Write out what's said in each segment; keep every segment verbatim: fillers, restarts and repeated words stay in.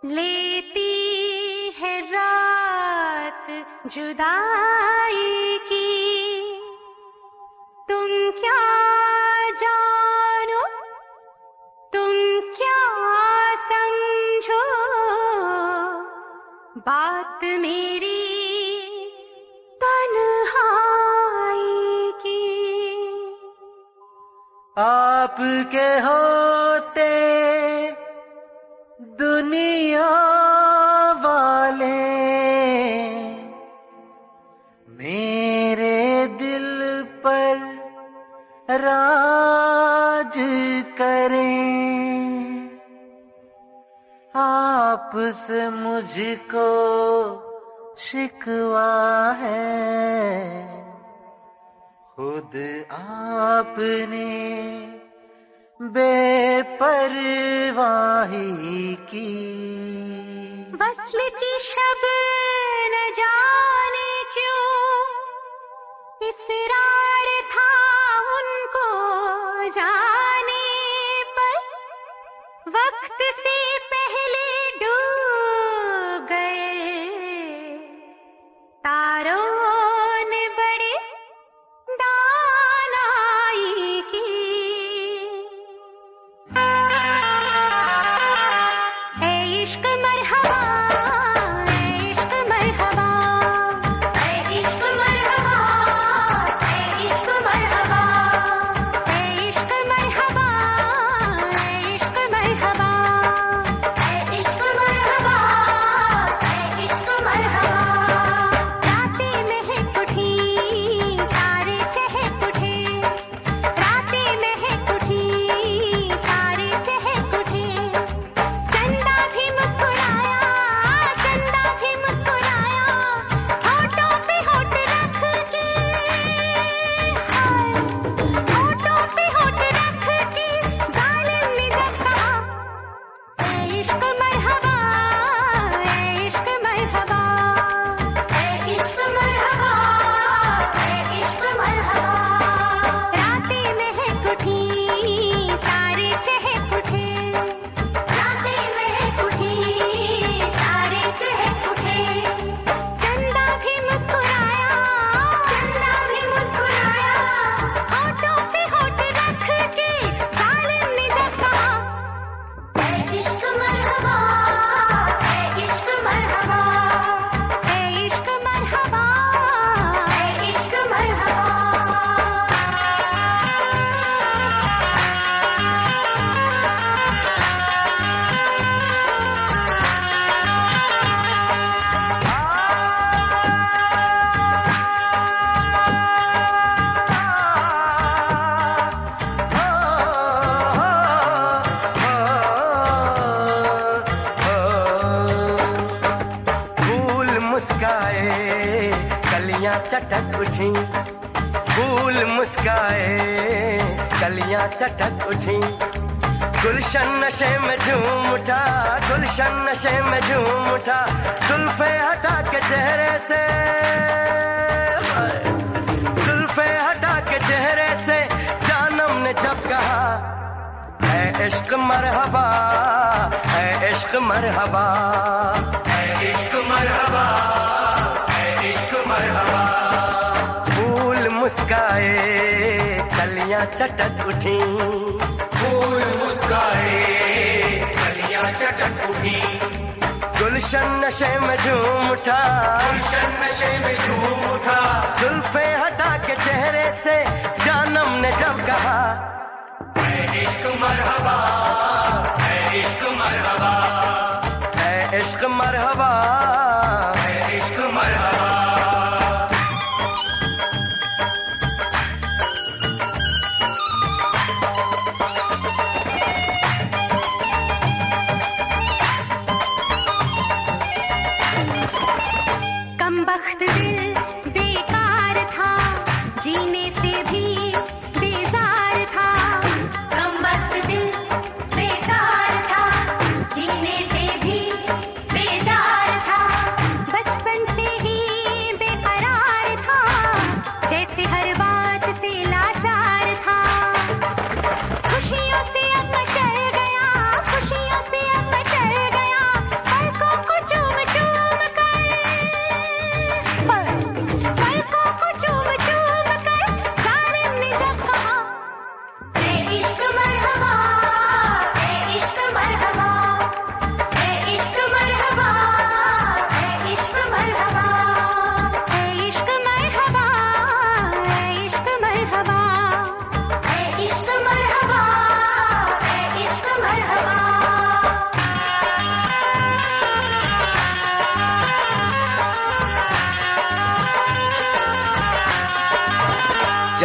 लेती है रात जुदाई की, तुम क्या जानो, तुम क्या समझो बात मेरी तन्हाई की। आपके होते दुनिया वाले मेरे दिल पर राज करें, आपसे मुझको शिकवा है, खुद आपने बेपरवाही की। वस्ल की शब न जाने क्यों इसरार था उनको जाने पर, वक्त से पहले डूब गए तारों ने बड़े दानाई की। ए इश्क मरहबा, ए इश्क मरहबा, ए इश्क मरहबा, ए इश्क मरहबा, ए इश्क मरहबा, ए इश्क मरहबा, ए इश्क मरहबा, ए इश्क मरहबा। रातें महक उठी सारे चहक उठे, रातें महक उठी सारे चहक उठे, चंदा भी मुस्कुराया, चंदा भी मुस्कुराया, होठों पे होठ रख के, हाय होठों पे होठ रख के जालिम ने जब कहा, ए इश्क मरहबा, ए इश्क मरहबा, ए इश्क मरहबा, ए इश्क मरहबा। रातें महक उठी सारे चहक उठे, रातें महक उठी सारे चहक उठे, चंदा भी मुस्कुराया, चंदा भी मुस्कुराया, होठों पे होठ रख के जालिम ने जब कहा, ए इश्क मरहबा, ए इश्क मरहबा, ए इश्क मरहबा, ए इश्क मरहबा। फूल मुस्काए कलियां चटक उठी, फूल मुस्काए कलियां चटक उठी, गुलशन नशे में झूम उठा, गुलशन नशे में झूम उठा, जुल्फे हटा के चेहरे से, जुल्फे हटा के चेहरे से जानम ने जब कहा, है इश्क मरहबा, है इश्क मरहबा, है इश्क मरहबा, है इश्क मरहबा। फूल मुस्काए कलियां चटक उठी, फूल मुस्काए कलियां चटक उठी, गुलशन नशे में झूम उठा, गुलशन नशे में झूम उठा, जुल्फे हटा के चेहरे से जानम ने जब कहा, है इश्क मरहबा, है इश्क मरहबा, है इश्क मरहबा, है इश्क मरहबा। कमबख्त दिल बेकार था, जीने से भी बेजार था, कमबख्त दिल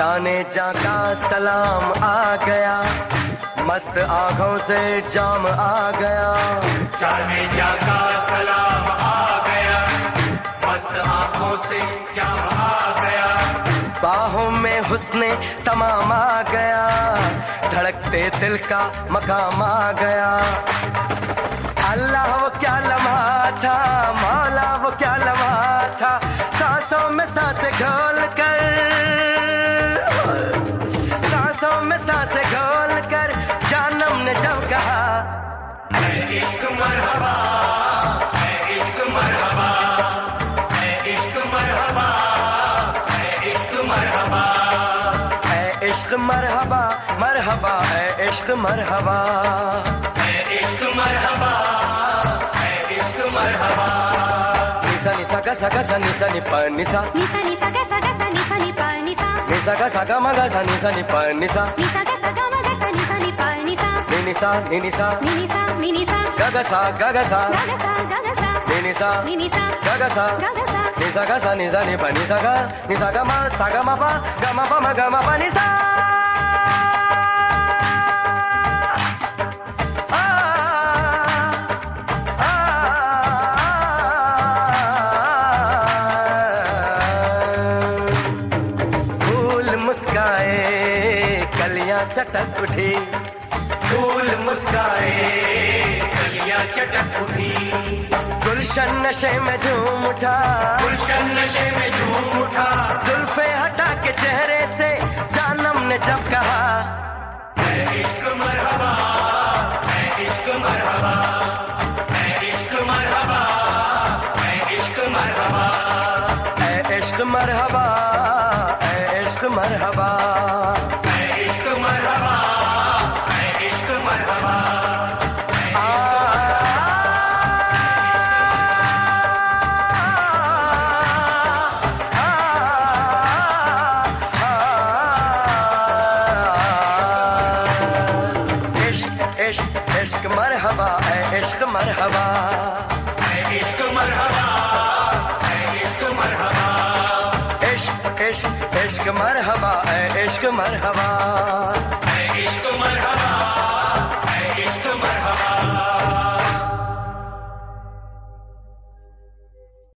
जाने जा का सलाम आ गया, मस्त आंखों से जाम आ गया। जाने जा का सलाम आ गया, मस्त आंखों से जाम आ गया। बाहों में हुस्ने तमाम आ गया, धड़कते दिल का मकाम आ गया। अल्लाह वो क्या लम्हा था, मौला वो क्या लम्हा था, सांसों में सांसें घोल कर, सांसों में सांसें घोल कर जानम ने जब कहा, है इश्क मरहबा, है इश्क मरहबा, है इश्क मरहबा, है इश्क मरहबा, है इश्क मरहबा, मरहबा है इश्क मरहबा, है इश्क मरहबा, है इश्क मरहबा। निसा निसा गा सा गा सा निसा नि प निसा, निसा निसा गा सा गा सा निसा नि प निसा, निसा गा सा गा मा गा सा निसा नि प निसा, निसा गा सा गा मा गा सा निसा नि प निसा, नि निसा नि निसा नि निसा नि निसा गा गा सा गा गा सा, गा गा सा गा गा सा नि निसा नि निसा गा गा सा, गा गा सा निसा गा सा निसा नि प निसा गा, निसा गा मा सा गा मा पा गा मा पा मा गा मा पा निसा। कलियां चटक उठी, फूल मुस्काए कलियां चटक उठी, गुलशन नशे में झूम उठा, गुलशन नशे में झूम उठा। जुल्फे हटा के चेहरे से जानम ने जब कहा, है इश्क मरहबा, है इश्क मरहबा, है इश्क मरहबा, है इश्क मरहबा, है इश्क मरहबा, है इश्क मरहबा, है इश्क मरहबा, है इश्क मरहबा। इश्क इश्क मरहबा, है इश्क मरहबा, है इश्क मरहबा, है इश्क मरहबा, इश्क इश्क इश्क मरहबा, है इश्क मरहबा।